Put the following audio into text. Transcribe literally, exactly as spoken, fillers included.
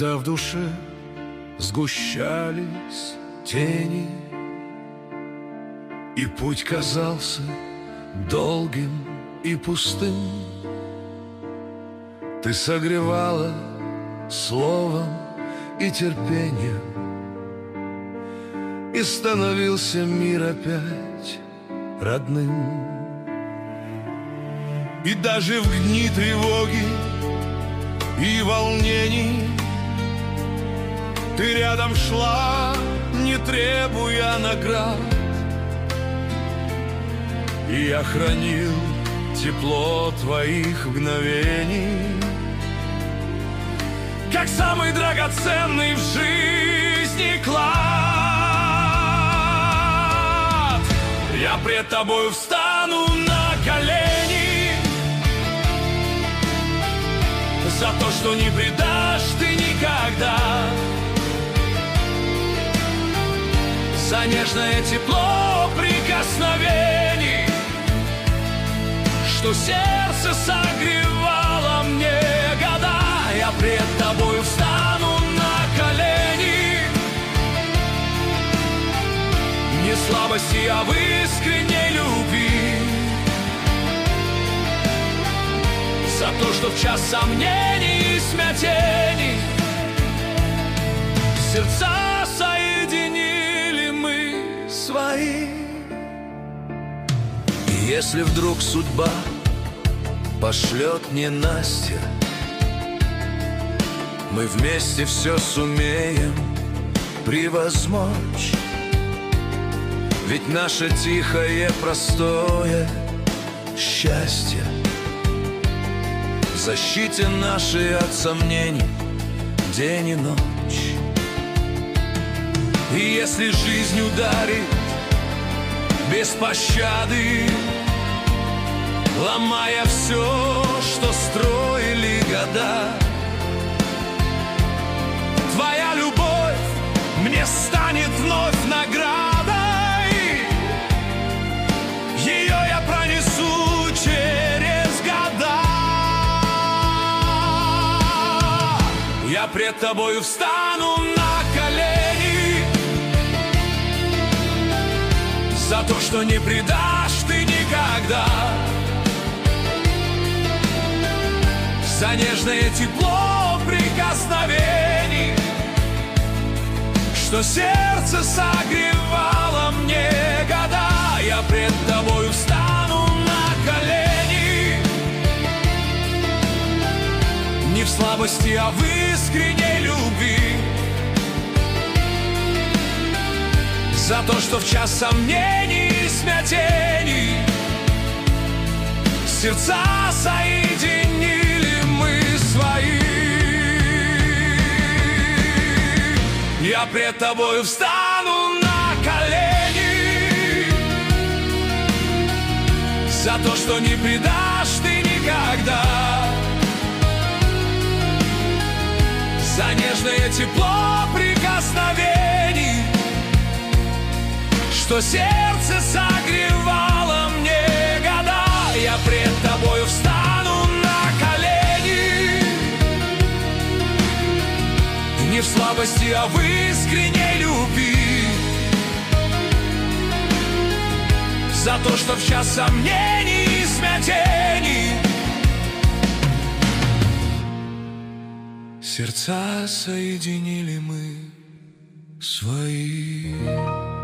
когда в душе сгущались тени, и путь казался долгим и пустым, ты согревала словом и терпением, и становился мир опять родным. И даже в дни тревоги и волнений ты рядом шла, не требуя наград, и я хранил тепло твоих мгновений, как самый драгоценный в жизни клад. Я пред тобою встану на колени за то, что не предашь ты никогда, за нежное тепло прикосновений, что сердце согревало мне года. Я пред тобою встану на колени, не слабости, а в искренней любви, за то, что в час сомнений и смятений сердца соединили мы свои. И если вдруг судьба пошлет ненастье, мы вместе все сумеем превозмочь. Ведь наше тихое, простое счастье в защите нашей от сомнений день и ночь. И если жизнь ударит без пощады, ломая все, что строили года, твоя любовь мне станет вновь наградой. Ее я пронесу через года. Я пред тобою встану на колени за то, что не предашь ты никогда, за нежное тепло прикосновений, что сердце согревало мне года. Я пред тобою встану на колени, не в слабости, а в искренней любви, за то, что в час сомнений и смятений сердца соединили мы свои. Я пред тобою встану на колени за то, что не предашь ты никогда, за нежное тепло прикосновений, что сердце согревало мне года. Я пред тобою встану на колени, не в слабости, а в искренней любви, за то, что в час сомнений и смятений сердца соединили мы свои.